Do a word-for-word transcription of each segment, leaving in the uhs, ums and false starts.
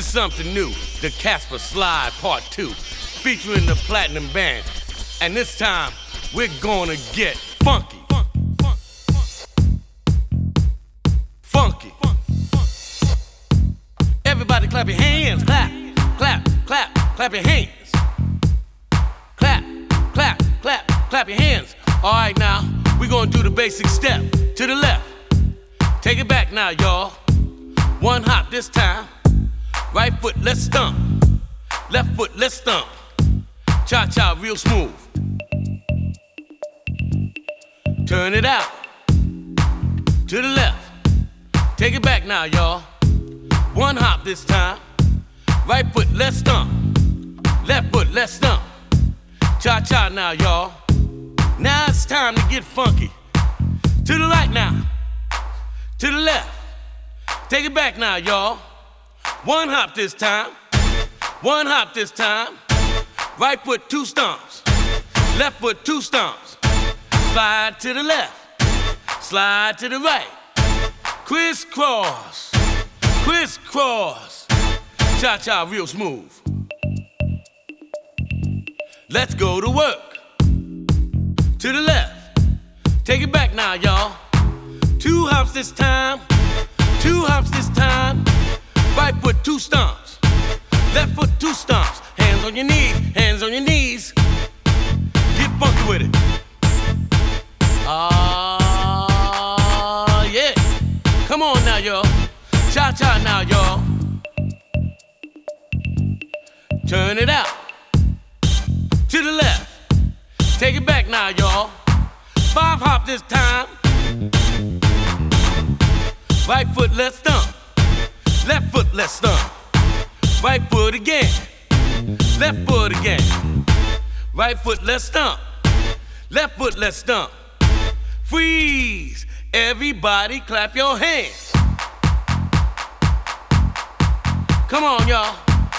something new, the Casper Slide Part two, featuring the Platinum Band. And this time, we're gonna get funky. Funky. Everybody clap your hands, clap, clap, clap, clap your hands. Clap, clap, clap, clap your hands. All right, now, we're gonna do the basic step. To the left. Take it back now, y'all. One hop this time. Right foot, let's stomp. Left foot, let's stomp. Cha-cha, real smooth. Turn it out. To the left. Take it back now, y'all. One hop this time. Right foot, let's stomp. Left foot, let's stomp. Cha-cha now, y'all. Now it's time to get funky. To the right now. To the left. Take it back now, y'all. One hop this time. One hop this time. Right foot, two stomps. Left foot, two stomps. Slide to the left. Slide to the right. Crisscross. Crisscross. Cha-cha, real smooth. Let's go to work. To the left. Take it back now, y'all. Two hops this time. Two hops this time. Right foot, two stomps. Left foot, two stomps. Hands on your knees. Hands on your knees. Get funky with it. Ah, uh, yeah. Come on now, y'all. Cha-cha now, y'all. Turn it out. To the left. Take it back now, y'all. Five hop this time. Right foot, let's stomp. Left foot, let's stomp. Right foot again. Left foot again. Right foot, let's stomp. Left foot, let's stomp. Freeze. Everybody clap your hands. Come on, y'all.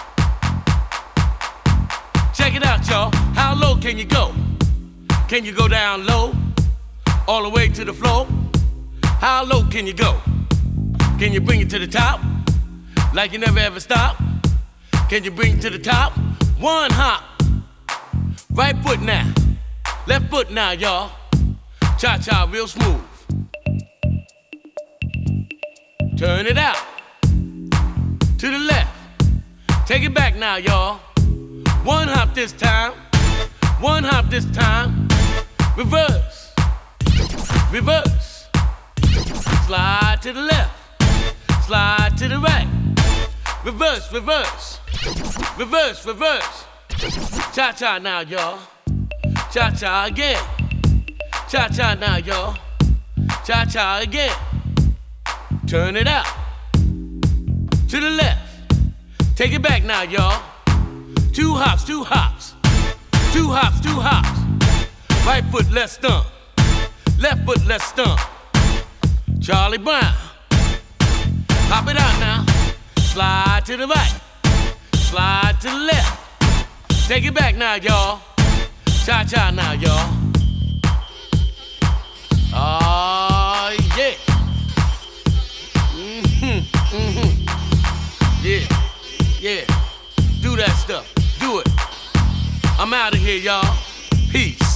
Check it out, y'all. How low can you go? Can you go down low? All the way to the floor? How low can you go? Can you bring it to the top? Like you never ever stop? Can you bring it to the top? One hop. Right foot now. Left foot now, y'all. Cha-cha, real smooth. Turn it out. To the left. Take it back now, y'all. One hop this time. One hop this time. Reverse. Reverse. Slide to the left. Slide to the right. Reverse, reverse. Reverse, reverse. Cha-cha now, y'all. Cha-cha again. Cha-cha now, y'all. Cha-cha again. Turn it out. To the left. Take it back now, y'all. Two hops, two hops. Two hops, two hops. Right foot, let's stomp. Left foot, let's stomp. Charlie Brown. Hop it out now. Slide to the right. Slide to the left. Take it back now, y'all. Cha-cha now, y'all. Oh, yeah. Mm-hmm, mm-hmm. Yeah, yeah. Do that stuff. Do it. I'm out of here, y'all. Peace.